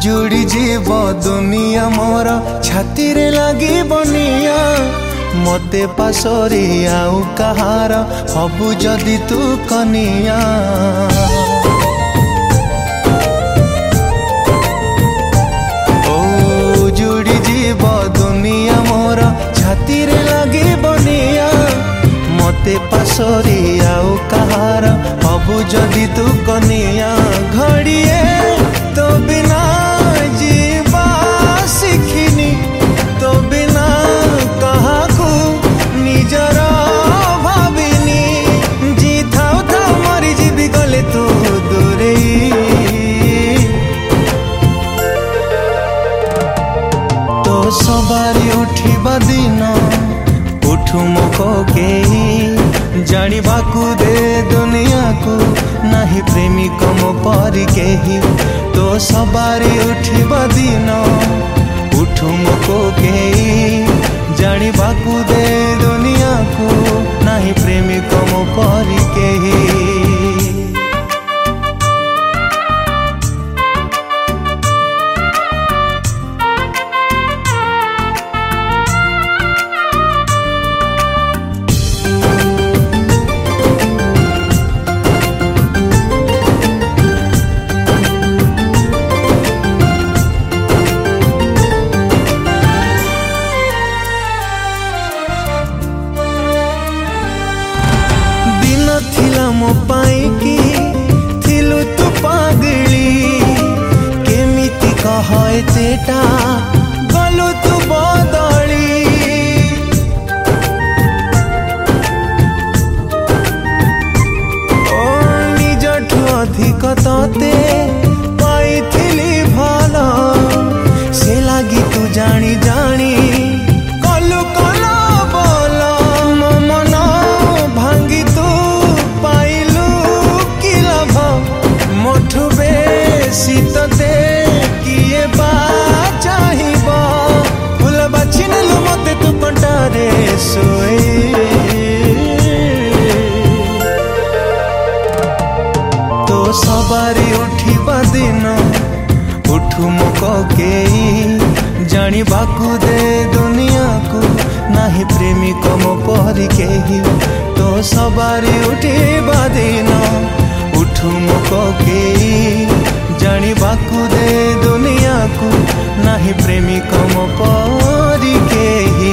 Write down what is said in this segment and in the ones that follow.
उजुड़ी जीव दुनिया मोर छाती रे लगी बनिया मते पासरी आउ कहार हबु जदि तू कनिया उजुड़ी जीव दुनिया मोर छाती रे लगी बनिया मते पासरी आउ कहार हबु जदि तू कनिया घड़िए तो बिना जीवा शिखिनी तो बिना कहाकू निजर भाविनी जी थाउ थाउ मरी जीवी गले तू दूरे तो सवारी उठिबा दिन उठू मुको केही जानिबाकू दे दुनिया को नाही प्रेमिक मो परी केही तो सवारी उठिबा दिन उठू मुको केही जानिबाकू दे दुनिया को नाही प्रेमिक मो परी केही मो पाई की थिलु तू पागली केमिति कहए तेटा गलु तू बदली ओ निजठु अधिक तते पाइथिली भल से लागी तू जानी जानी कलु कल बोल मो मन भांगी तू शीतते किए बा चाहिब फूल बाछी नेलु मते तू कंटारे सोए तो सवारी उठिबा दिन उठू मुको केही जानिबाकू दे दुनिया को नाही प्रेमिक मो परी केही तो सवारी उठिबा दिन उठू मुको केही जानिबाकू दे दुनिया को नाही प्रेमिक मो परी केही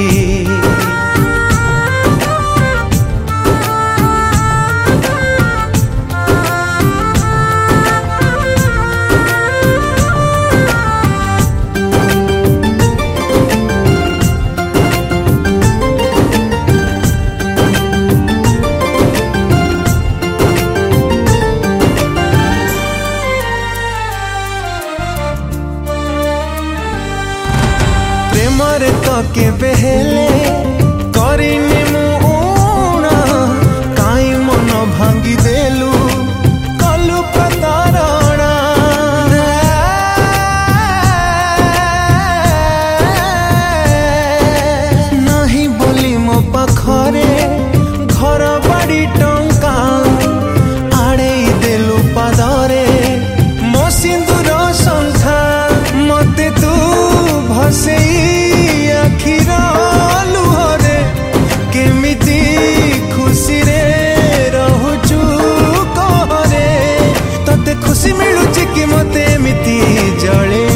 प्रेमरे तो के बेहेले करिनी मुना काई मन भांगी देलु कलु प्रतारणा नहीं बोली मो पाखरे घर बाड़ी टंका आड़े देलु पादरे मो सिंदूर संखा मते तू भसे आखिर लुहरे केमिति खुशी रे रहुचु कहरे तते खुशी मिलुची कि मते एमिति जळे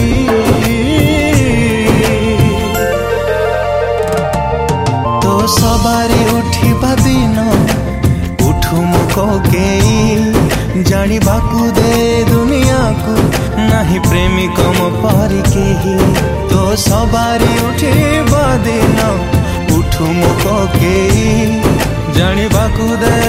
तो सवारी उठिबा दिन उठू मुको केही जानिबाकू दे दुनिया को नाही प्रेमिक मो परी केही तो सवारी उठिबा दिन उठू मुको केही जानिबाकू दे